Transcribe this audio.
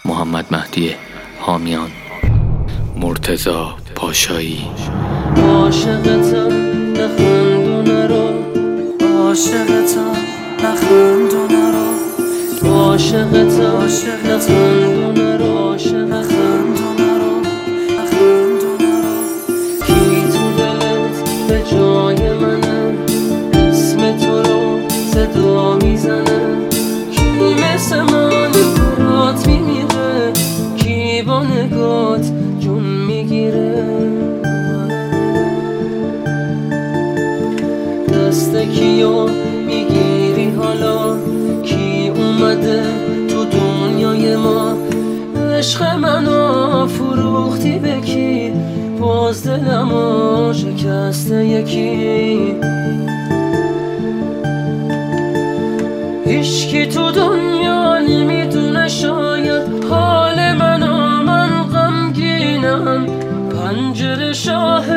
محمد مهدی حامیان، مرتضی پاشایی. عاشقتم نخند و نرو، عاشقتم نخند و نرو، عاشقتم نخند و نرو، نخند و نرو، نخند و نرو. کی تو دلت به جای منه، اسم تو رو صدا میزنه؟ کی مثل من برات میمیره، کی با نگات جون میگیره؟ دست کیو میگیری حالا، کی اومده تو دنیای ما؟ عشق منو فروختی به کی، باز دلمو شکسته یکی. هیچکی تو دنیا نمیدونه شاید حال منو، من غمگینم، پنجره شاه